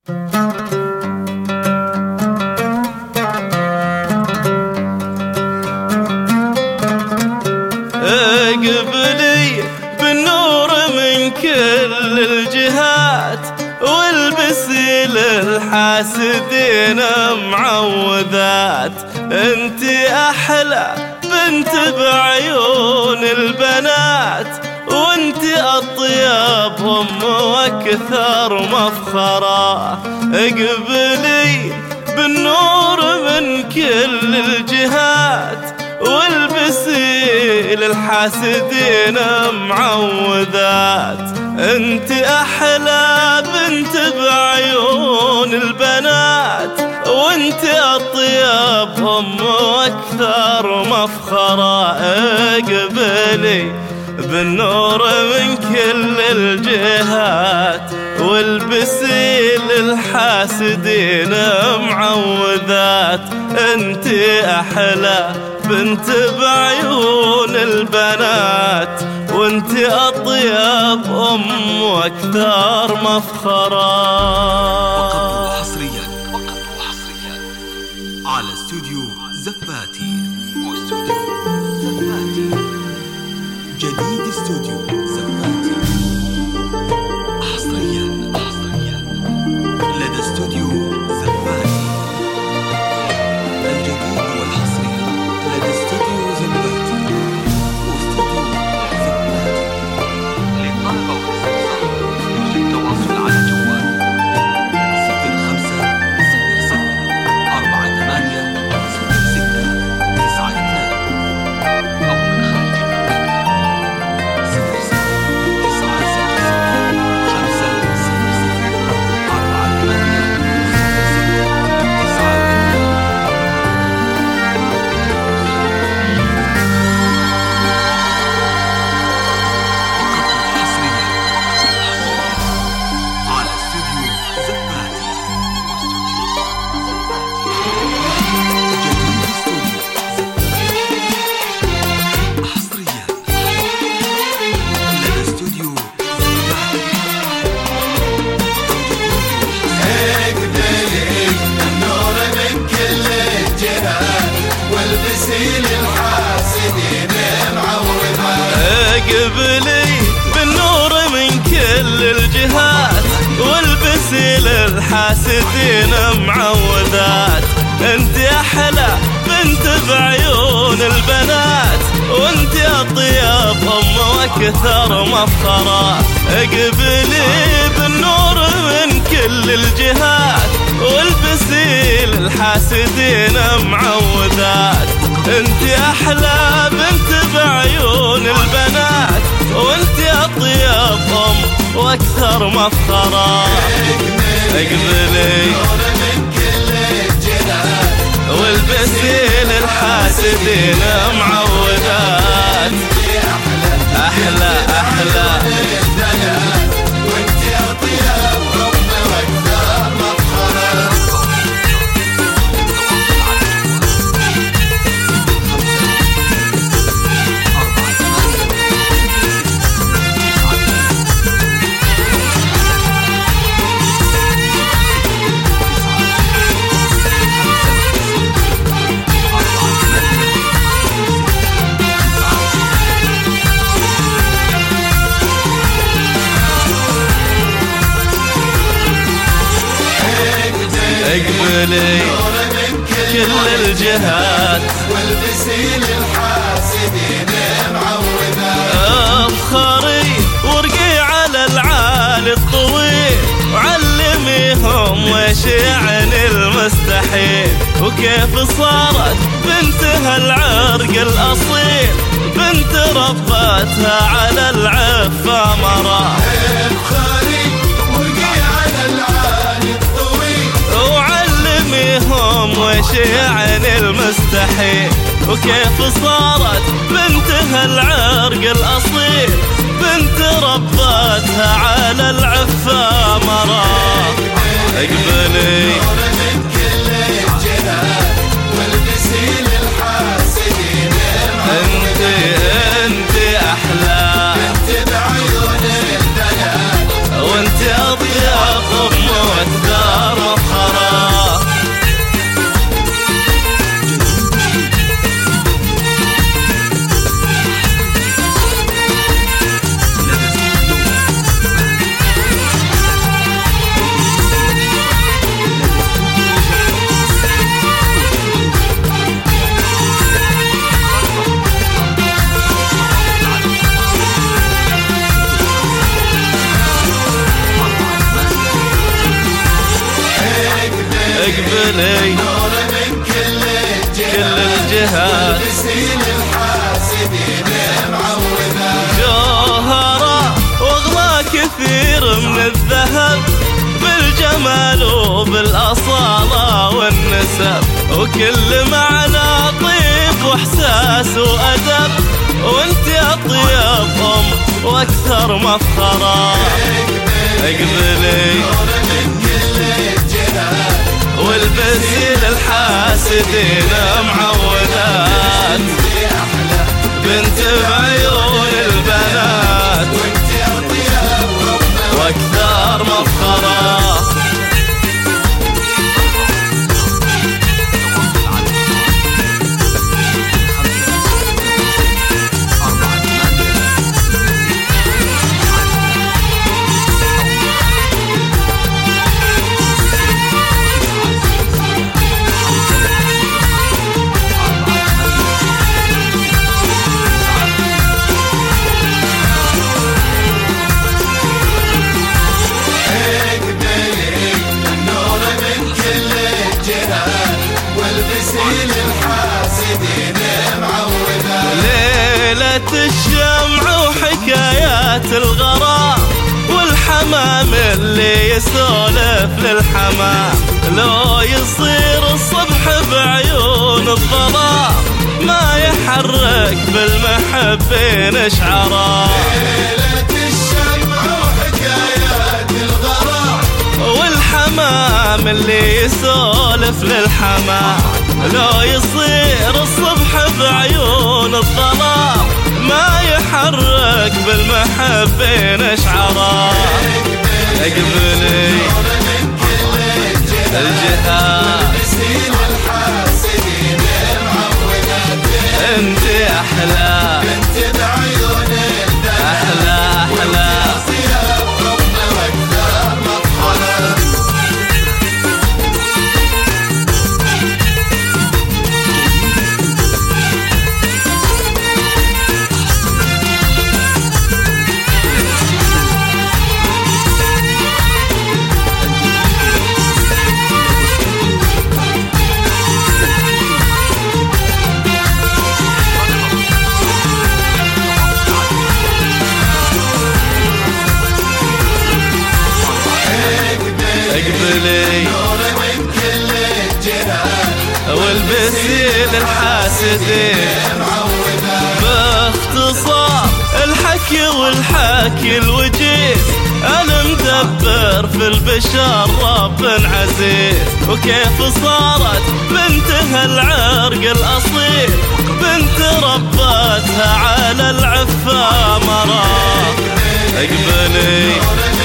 اقبلي بالنور من كل الجهات، والبسي للحاسدين معوذات. انتي احلى بنت بعيون البنات، وانتي اطيبهم واكثر مفخرة. اقبلي بالنور من كل الجهات، والبسي للحاسدين معوذات. انت احلى بنت بعيون البنات، وانت اطيبهم واكثر مفخرة. اقبلي بالنور من كل الجهات، والبسي للحاسدين معوذات. انت احلى بنت بعيون البنات، وانت اطيب واكثر مفخرة. فقط وحصريا على استوديو زفاتي. جديد استوديو زفاتي حصريا لدى استوديو زفاتي. الجديد والحصري لدى استوديو زفاتي واستوديو زفاتي. للطلبة والاستفسار يرجى التواصل على جوال 0500480692 أو من خارج اقبلي بالنور من كل الجهات، والبسي للحاسدين معوذات. انت احلى بنت بعيون البنات، وانت اطيبهم واكثر مفخرة. اقبلي بالنور من كل الجهات، والبسي للحاسدين معوذات. انت احلى بنت بعيون البنات، وانت اطيبهم واكثر مفخرة. اقبلي والبسي للحاسدين معوذات. احلى وانت اطيبهم واكثر مفخرة. اقبلي كل الجهات، والبسي للحاسدين معوذات. افخري وارقي على العالي الطويل، وعلميهم وش يعني المستحيل، وكيف صارت بنتها العرق الاصيل، بنت ربتها على العفة مرة. افخري وارقي على العالي الطويل، وعلميهم وش يعني المستحيل، وكيف صارت بنتها العرق الأصيل، بنت ربتها على العفة مرة. اقبلي من كل الجهات، والبسي للحاسدين انت احلى بنت بعيون البنات، وانت اطيب ام واكثر اقبلي نور من كل الجهات تسيل الحاسدين معوذات جوهرة واغلى كثير من الذهب بالجمال وبالأصالة والنسب وكل معنى طيب واحساس وأدب وانت اطيب واكثر مفخرة اقبلي من كل الجهات والبسي للحاسدين معوذات بنت بعيون البنات وانت اطيب واكثر مفخرة ليلة الشمع وحكايات الغرام والحمام اللي يسولف للحمام لو يصير الصبح بعيون الظلام ما يحرك بالمحبين شعرا ليلة الشمع وحكايات الغرام والحمام اللي يسولف للحمام لو يصير الصبح بعيون الظلام ما يحرك بالمحبين شعرا اقبلي الجهات انت احلى بنت بعيون احلى احلى اقبلي من كل الجهات والبسي للحاسدين باختصار الحكي والحاكي الوجيز المدبر في البشر رب عزيز وكيف صارت بنتها العرق الأصيل بنت ربتها على العفة مرا اقبلي